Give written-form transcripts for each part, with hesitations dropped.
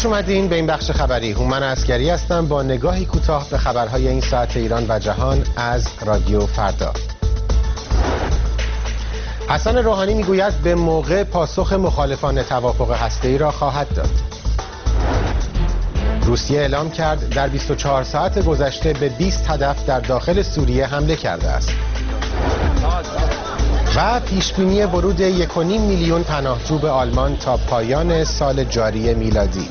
خوش اومدین به این بخش خبری. هومن عسکری هستم با نگاهی کوتاه به خبرهای این ساعت ایران و جهان از رادیو فردا. حسن روحانی میگوید به موقع پاسخ مخالفان توافق هسته‌ای را خواهد داد. روسیه اعلام کرد در 24 ساعت گذشته به 20 هدف در داخل سوریه حمله کرده است. و پیشبینی ورود 1.5 میلیون پناهجو به آلمان تا پایان سال جاری میلادی.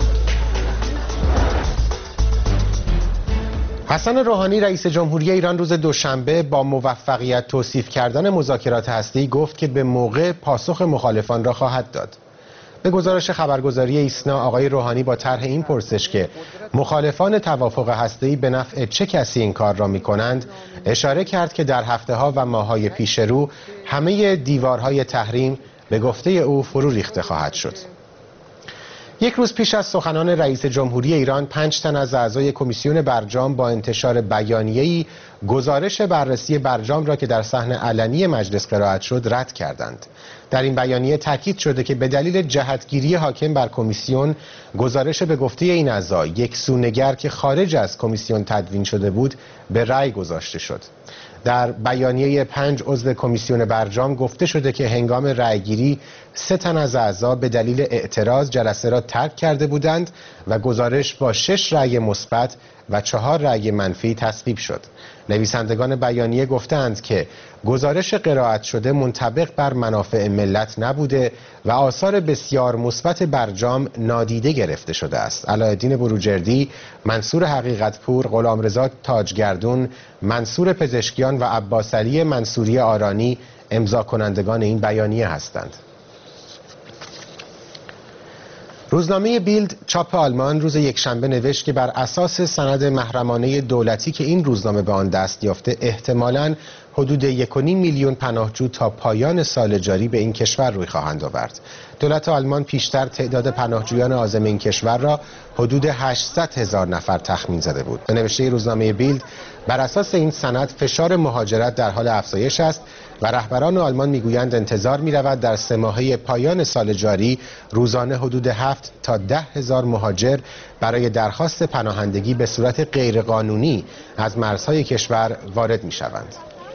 حسن روحانی رئیس جمهوری ایران روز دوشنبه با موفقیت توصیف کردن مذاکرات هسته‌ای گفت که به موقع پاسخ مخالفان را خواهد داد. به گزارش خبرگزاری ایسنا آقای روحانی با طرح این پرسش که مخالفان توافق هسته‌ای به نفع چه کسی این کار را می‌کنند اشاره کرد که در هفته‌ها و ماه‌های پیش رو همه دیوارهای تحریم به گفته او فرو ریخته خواهد شد. یک روز پیش از سخنان رئیس جمهوری ایران 5 تن از اعضای کمیسیون برجام با انتشار بیانیه‌ای گزارش بررسی برجام را که در صحن علنی مجلس قرائت شد رد کردند. در این بیانیه تاکید شده که به دلیل جهتگیری حاکم بر کمیسیون گزارش به گفته این اعضا یک سونگر که خارج از کمیسیون تدوین شده بود به رأی گذاشته شد. در بیانیه 5 عضو کمیسیون برجام گفته شده که هنگام رأیگیری 3 تن از اعضا به دلیل اعتراض جلسه را ترک کرده بودند و گزارش با 6 رأی مثبت و 4 رأی منفی تصویب شد. نویسندگان بیانیه گفتند که گزارش قرائت شده منطبق بر منافع ملت نبوده و آثار بسیار مثبت برجام نادیده گرفته شده است. علاءالدین بروجردی، منصور حقیقتپور، غلامرضا تاجگردون، منصور پزشکیان و عباسعلی منصوری آرانی امضا کنندگان این بیانیه هستند. روزنامه بیلد چاپ آلمان روز یکشنبه نوشت که بر اساس سند محرمانه دولتی که این روزنامه به آن دست یافته احتمالاً حدود 1.5 میلیون پناهجو تا پایان سال جاری به این کشور روی خواهند آورد. دولت آلمان پیشتر تعداد پناهجویان عازم این کشور را حدود 800,000 نفر تخمین زده بود. به نوشته روزنامه بیلد بر اساس این سند فشار مهاجرت در حال افزایش است و رهبران آلمان میگویند انتظار می‌رود در 3 ماهه پایان سال جاری روزانه حدود 7 تا 10,000 مهاجر برای درخواست پناهندگی به صورت غیرقانونی از مرزهای کشور وارد می‌شوند.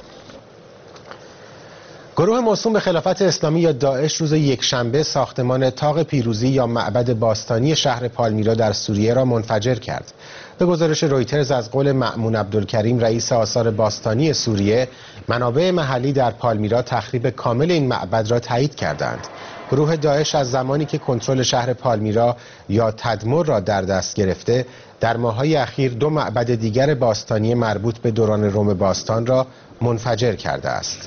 گروه موسوم به خلافت اسلامی یا داعش روز یکشنبه ساختمان طاق پیروزی یا معبد باستانی شهر پالمیرا در سوریه را منفجر کرد. به گزارش رویترز از قول مأمون عبدالکریم رئیس آثار باستانی سوریه، منابع محلی در پالمیرا تخریب کامل این معبد را تایید کردند. گروه داعش از زمانی که کنترل شهر پالمیرا یا تدمر را در دست گرفته، در ماه‌های اخیر 2 معبد دیگر باستانی مربوط به دوران روم باستان را منفجر کرده است.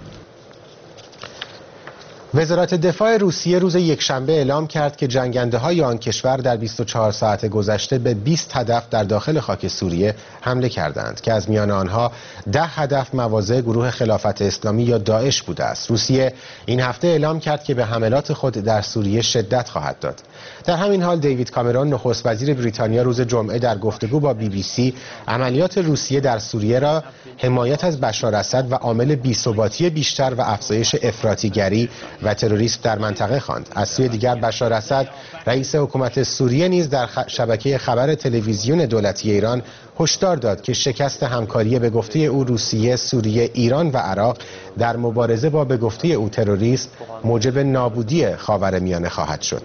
وزارت دفاع روسیه روز یکشنبه اعلام کرد که جنگنده‌های آن کشور در 24 ساعت گذشته به 20 هدف در داخل خاک سوریه حمله کردند که از میان آنها 10 هدف مواضع گروه خلافت اسلامی یا داعش بوده است. روسیه این هفته اعلام کرد که به حملات خود در سوریه شدت خواهد داد. در همین حال دیوید کامرون نخست وزیر بریتانیا روز جمعه در گفتگو با BBC عملیات روسیه در سوریه را حمایت از بشار اسد و عامل بی‌ثباتی بیشتر و افزایش افراطیگری و تروریسم در منطقه خواند. از سوی دیگر بشار اسد رئیس حکومت سوریه نیز در شبکه خبر تلویزیون دولتی ایران هشدار داد که شکست همکاری به گفته او روسیه، سوریه، ایران و عراق در مبارزه با به گفته او تروریسم موجب نابودی خاورمیانه خواهد شد.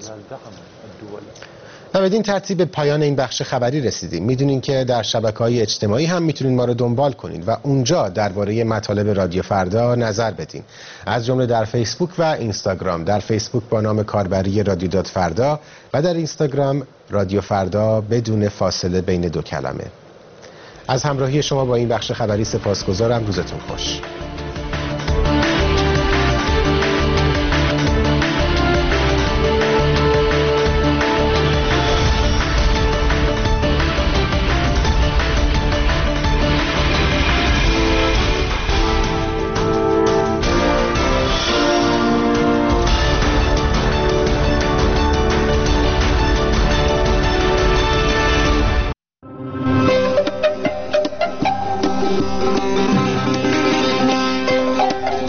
و بدین ترتیب به پایان این بخش خبری رسیدیم. میدونین که در شبکه‌های اجتماعی هم میتونین ما رو دنبال کنین و اونجا درباره مطالب رادیو فردا نظر بدین، از جمله در فیسبوک و اینستاگرام. در فیسبوک با نام کاربری رادیو فردا و در اینستاگرام رادیو فردا بدون فاصله بین 2 کلمه. از همراهی شما با این بخش خبری سپاسگزارم. روزتون خوش.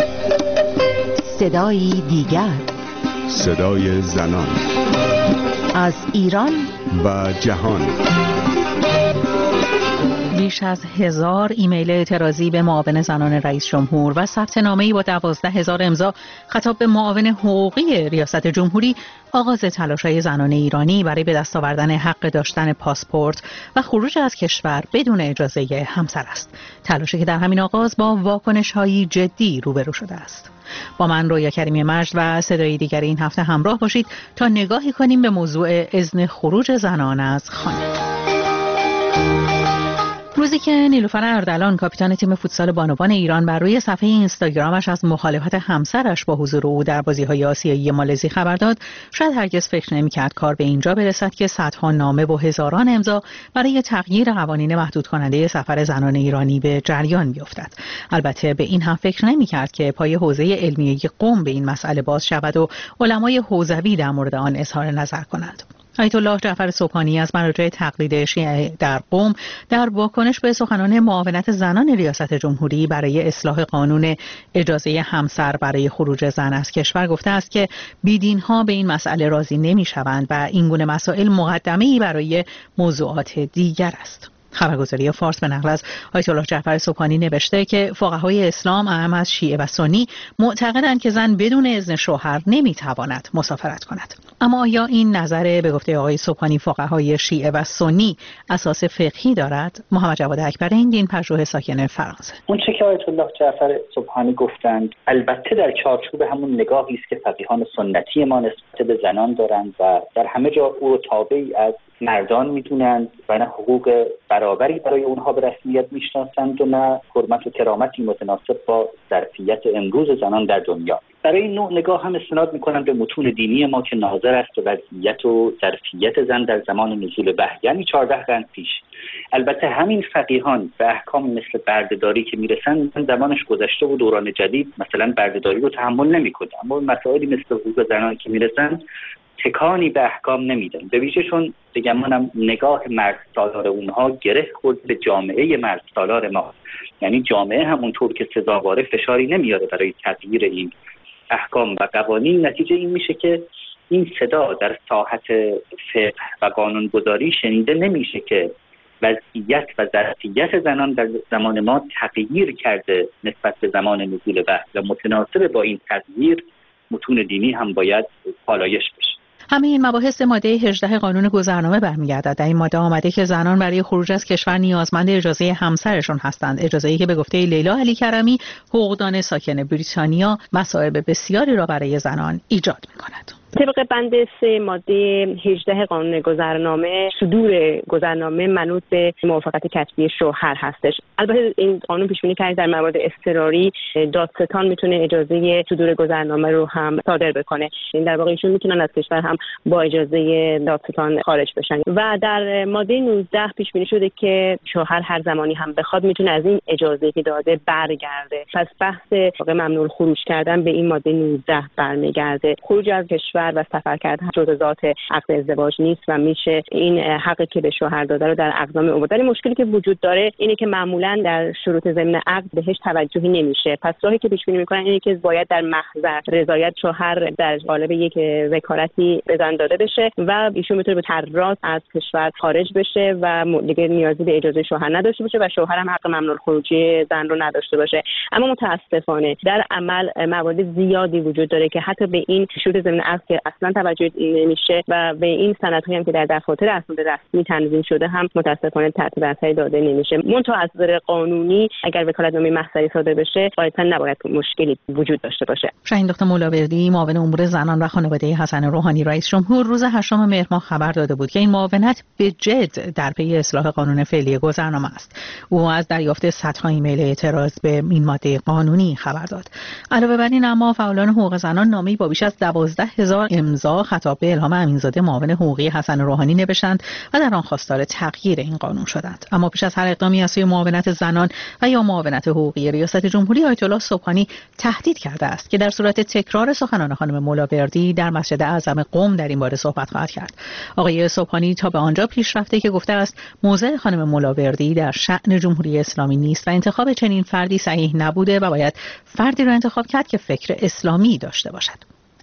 صدایی دیگر، صدای زنان. از ایران و جهان. بیش از 1000 ایمیل اعتراضی به معاون زنان رئیس جمهور و ثبت نامه‌ای با 12000 امضا خطاب به معاون حقوقی ریاست جمهوری آغاز تلاش‌های زنان ایرانی برای به دست آوردن حق داشتن پاسپورت و خروج از کشور بدون اجازه همسر است. تلاشی که در همین آغاز با واکنش‌هایی جدی روبرو شده است. با من رویا کریمی مجد و صدای دیگر این هفته همراه باشید تا نگاهی کنیم به موضوع اذن خروج زنان از خانه. روزی که نیلوفر اردلان کاپیتان تیم فوتسال بانوان ایران بر روی صفحه اینستاگرامش از مخالفت همسرش با حضور او در بازی‌های آسیایی مالزی خبر داد، شاید هرگز فکر نمی‌کرد کار به اینجا برسد که صدها نامه و هزاران امضا برای تغییر قوانین محدود کننده سفر زنان ایرانی به جریان بیفتد. البته به این هم فکر نمی‌کرد که پای حوزه علمیه قم به این مسئله باز شود و علمای حوزوی در مورد آن اظهار نظر کنند. آیت الله جعفر سبحانی از مراجع تقلید شیعه در قم در واکنش به سخنان معاونت زنان ریاست جمهوری برای اصلاح قانون اجازه همسر برای خروج زن از کشور گفته است که بیدین‌ها به این مسئله راضی نمی‌شوند و این گونه مسائل مقدمه‌ای برای موضوعات دیگر است. خبرگزاری فارس به نقل از آیت الله جعفر سبحانی نوشته که فقهای اسلام اعم از شیعه و سنی معتقدند که زن بدون اذن شوهر نمیتواند مسافرت کند. اما آیا این نظر به گفته آقای سبحانی فقهای شیعه و سنی اساس فقهی دارد؟ محمد جواد اکبرین، دین پژوه ساکن فرانسه. اون چه که آیت الله جعفر سبحانی گفتند البته در چارچوب همون نگاهی است که فقیهان سنتی ما نسبت به زنان دارند و در همه جا او رو تابعی از مردان میدونند و نه حقوق برابری برای اونها به رسمیت میشناسند و نه حرمت و کرامتی متناسب با ظرفیت امروز زنان در دنیا. برای این نوع نگاه هم استناد میکنند به متون دینی ما که ناظر است به وضعیت و ظرفیت زن در زمان نزول وحی، یعنی 14 قرن پیش. البته همین فقیهان به احکام مثل بردهداری که میرسند زمانش گذشته و دوران جدید مثلا بردهداری رو تحمل نمیکنه، اما مسائلی مثل حقوق زنان که میرسند تکانی به احکام نمیدن. به ویژه چون بگم نگاه مرد سالار اونها گره خورد به جامعه مرد سالار ما، یعنی جامعه همونطور که سزاواره فشاری نمیاره برای تغییر این احکام و قوانین. نتیجه این میشه که این صدا در ساحت فقه و قانونگذاری شنیده نمیشه که وضعیت و ظرفیت زنان در زمان ما تغییر کرده نسبت به زمان نزول وحی و متناسب با این تغییر متون دینی هم باید پالایش بشه. همه این مباحث ماده 18 قانون گذرنامه برمیگردد. در این ماده آمده که زنان برای خروج از کشور نیازمند اجازه همسرشون هستند، اجازه‌ای که به گفته لیلا علی کرمی حقوقدان ساکن بریتانیا مصائب بسیاری را برای زنان ایجاد می‌کند. طبق بند 3 ماده 18 قانون گذرنامه، صدور گذرنامه منوط به موافقت کتبی شوهر هستش. البته این قانون پیش بینی کرده در موارد اضطراری دادستان میتونه اجازه صدور گذرنامه رو هم صادر بکنه. این در واقع ایشون میتونن از کشور هم با اجازه دادستان خارج بشن. و در ماده 19 پیش بینی شده که شوهر هر زمانی هم بخواد میتونه از این اجازه که داده برگرده. پس بحث ممنوع الخروج کردن به این ماده 19 برمیگرده. خروج از کشور و سفر کردن جزء ذات عقد ازدواج نیست و میشه این حقی که به شوهر داده رو در اقدام او. ولی مشکلی که وجود داره اینه که معمولا در شروط ضمن عقد بهش توجهی نمیشه. پس راهی که پیش بینی میکنن اینه که باید در محضر رضایت شوهر در قالب یک وکالتی به زن داده بشه و ایشون میتونه به ترات از کشور خارج بشه و دیگه نیازی به اجازه شوهر نداشته باشه و شوهر هم حق ممنوع الخروجی زن رو نداشته باشه. اما متاسفانه در عمل موارد زیادی وجود داره که حتی به این شروط ضمن عقد اصلا توجه نمیشه و به این سندهایی هم که در دفاتر اسناد رسمی تنظیم شده هم متاسفانه تحت بررسی داده نمیشه. منتها از نظر قانونی اگر وکالتنامه محضری صادر بشه قاعدتا نباید مشکلی وجود داشته باشه. شاهین دکتر مولاوردی معاون امور زنان و خانواده حسن روحانی رئیس جمهور روز 8 مهر ماه خبر داده بود که این معاونت به جد در پی اصلاح قانون فعلی گذرنامه است. او از دریافت صدها ایمیل اعتراض به این ماده قانونی خبر داد. علاوه بر این اما فعالان حقوق زنان نامه‌ای با بیش از 12000 امضا خطاب به الهام امینزاده معاون حقوقی حسن روحانی نوشتند و در آن خواستار تغییر این قانون شدند. اما پیش از هر اقدامی از سوی معاونت زنان و یا معاونت حقوقی ریاست جمهوری آیت الله سبحانی تهدید کرده است که در صورت تکرار سخنان خانم مولاوردی در مسجد اعظم قم در این باره صحبت خواهد کرد. آقای سبحانی تا به آنجا پیش رفته که گفته است موضع خانم مولاوردی در شأن جمهوری اسلامی نیست و انتخاب چنین فردی صحیح نبوده و باید فردی را انتخاب کرد که فکر اسلامی داشته باشد.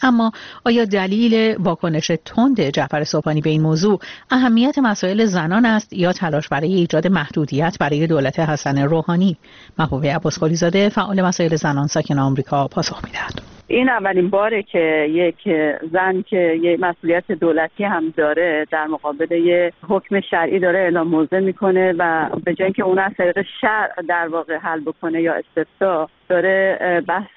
اما آیا دلیل واکنش تند جعفر سبحانی به این موضوع اهمیت مسائل زنان است یا تلاش برای ایجاد محدودیت برای دولت حسن روحانی؟ محبوبه عباسقلی زاده فعال مسائل زنان ساکن آمریکا پاسخ می‌دهد. این اولین باره که یک زن که یک مسئولیت دولتی هم داره در مقابل یک حکم شرعی داره اعلام موضع میکنه و به جای اینکه اون از طریق شرع در واقع حل بکنه یا استفتاء، داره بحث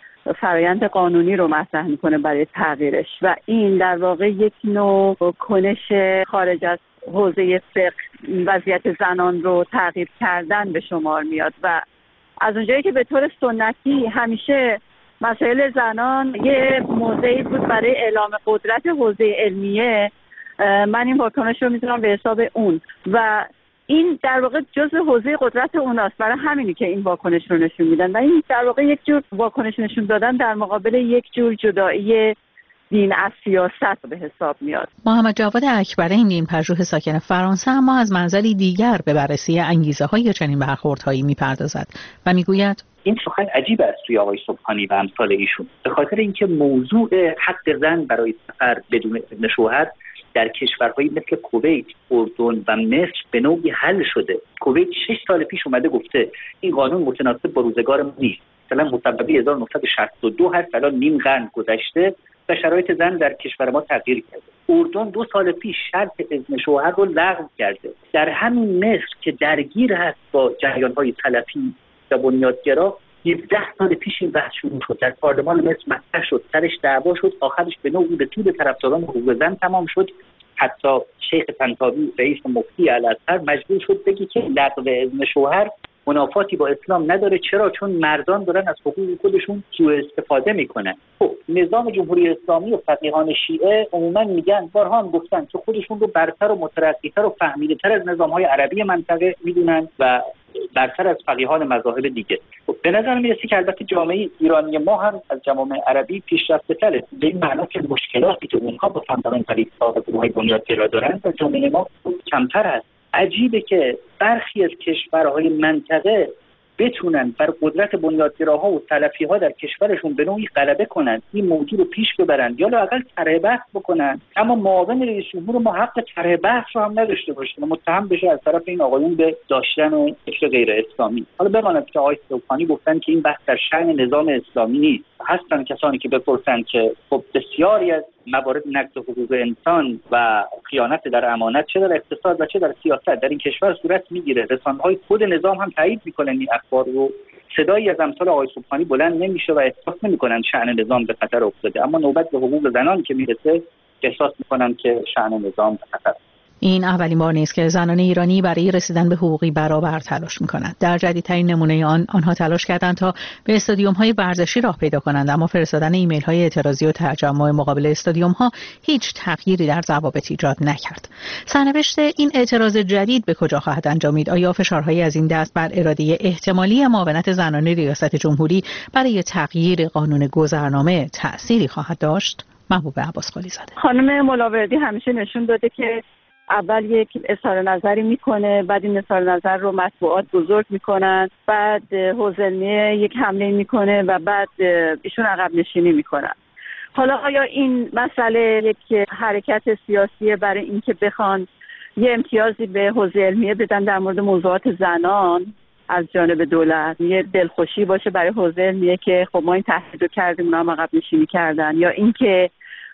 فرایند قانونی رو مطرح میکنه برای تغییرش و این در واقع یک نوع کنش خارج از حوزه فقه وضعیت زنان رو تغییر کردن به شمار میاد و از اونجایی که به طور سنتی همیشه مسائل زنان یه موضعی بود برای اعلام قدرت حوزه علمیه، من این واکنش رو میتونم به حساب اون و این در واقع جزء حوزه قدرت اوناست، برای همینی که این واکنش رو نشون میدن و این در واقع یک جور واکنش نشون دادن در مقابل یک جور جدایی دین از سیاست به حساب میاد. محمد جواد اکبرین، دین پژوه ساکن فرانسه، اما از منظری دیگر به بررسی انگیزه‌های چنین برخوردهایی میپردازد و میگوید این سخن عجیب است توی آقای سبحانی و امثال ایشون، به خاطر اینکه موضوع حق زن برای سفر بدون اذن شوهر در کشورهایی مثل کویت، اردن و مصر به نوعی حل شده. کویت 6 سال پیش اومده گفته این قانون متناسب با روزگار ما نیست. مثلا مصوبه 1962 هست، الان نیم قرن گذشته و شرایط زن در کشور ما تغییر کرده. اردن 2 سال پیش شرط اذن شوهر رو لغو کرده. در همین مصر که درگیر هست با جریان‌های سلفی و بنیادگرا، 17 سال پیش این بحث شروع شد، در پارلمان مصر مطرح شد، سرش دعوا شد، آخرش به نوعی به طول طرفداران حقوق زن تمام شد. حتی شیخ طنطاوی رئیس مفتی الازهر مجبور شد بگه که لغو اذن شوهر منافاتی با اسلام نداره. چرا؟ چون مردان دارن از حقوق خودشون سوء استفاده میکنن. خب نظام جمهوری اسلامی و فقیهان شیعه عموما میگن، بارها هم گفتن که خودشون رو برتر و مترقی‌تر و فهمیده‌تر از نظام‌های عربی منطقه میدونن و برتر از فقیهان مذاهب دیگه. خب به نظر میرسه که البته جامعه ایرانی ما هم از جوامع عربی پیشرفته‌تره، به این معنا که مشکلاتی که اونها با فاندامنتالیست‌ها و گروه‌های بنیادگرا دارن در جامعه ما کمتر است. عجیبه که برخی از کشورهای منطقه بتونن بر قدرت بنیادگراها و سلفی‌ها در کشورشون به نوعی غلبه کنن، این موضوع رو پیش ببرن یا لااقل طرح بحث بکنن، اما معاون رئیس جمهور ما حق طرح بحث رو هم نداشته باشه، متهم بشه از طرف این آقایون به داشتن و فکر غیر اسلامی. حالا بماند که آقای سبحانی گفتن که این بحث در شأن نظام اسلامی نیست. هستن کسانی که بپرسن که خب بسیاری از موارد نقض حقوق انسان و خیانت در امانت چه در اقتصاد و چه در سیاست در این کشور صورت میگیره. رسانه‌های خود نظام هم تایید میکنن این اخبار رو. صدایی از امثال آقای سبحانی بلند نمیشه و احساس نمیکنن شأن نظام به خطر افتاده، اما نوبت به حقوق زنان که میرسه احساس میکنن که شأن نظام به خطر. این اولین بار نیست که زنان ایرانی برای رسیدن به حقوقی برابر تلاش می‌کنند. در جدیدترین نمونه آنها تلاش کردند تا به استادیوم‌های ورزشی راه پیدا کنند، اما فرستادن ایمیل‌های اعتراضی و تجمع مقابل استادیوم‌ها هیچ تغییری در ضوابط ایجاد نکرد. سرنوشت این اعتراض جدید به کجا خواهد انجامید؟ آیا فشارهایی از این دست بر اراده احتمالی معاونت زنان ریاست جمهوری برای تغییر قانون گذرنامه تأثیری خواهد داشت؟ محبوبه عباسقلی زاده. خانم ملاوردی همیشه نشون داده که اول یک اظهار نظری میکنه، بعد این اظهار نظر رو مطبوعات بزرگ میکنن، بعد حوزه علمیه یک حمله میکنه و بعد ایشون عقب نشینی میکنن. حالا آیا این مسئله یک حرکت سیاسی برای اینکه بخوان یه امتیازی به حوزه علمیه بدن در مورد موضوعات زنان از جانب دولت، یه دلخوشی باشه برای حوزه علمیه که خب ما این تهدید رو کردیم اونا هم عقب نشینی کردن، یا اینکه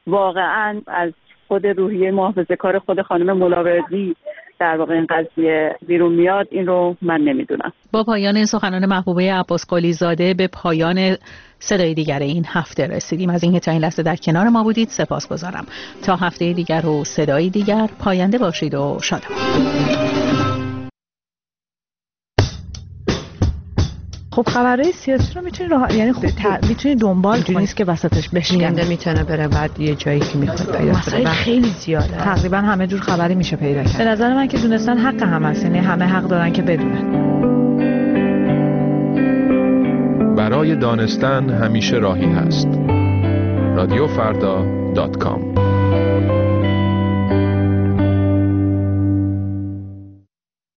واقعا از خود روحیه محافظه‌کار خود خانم ملاوردی در واقع این قضیه بیرون میاد، این رو من نمیدونم. با پایان سخنان محبوبه عباسقلی زاده به پایان صدای دیگر این هفته رسیدیم. از اینکه تا این لحظه در کنار ما بودید سپاسگزارم. تا هفته دیگر و صدای دیگر، پاینده باشید و شادمان. خب خبرهای سیاسی رو میتونی یعنی میتونی دنبال کنی، نیست که وسطش بشینه، میتونه بره بعد یه جایی که میخواد پیدا کنه. خیلی زیاده، تقریبا همه جور خبری میشه پیدا کرد. به نظر من که دونستن حق همه است، یعنی همه حق دارن که بدونن. برای دانستن همیشه راهی هست. رادیوفردا.com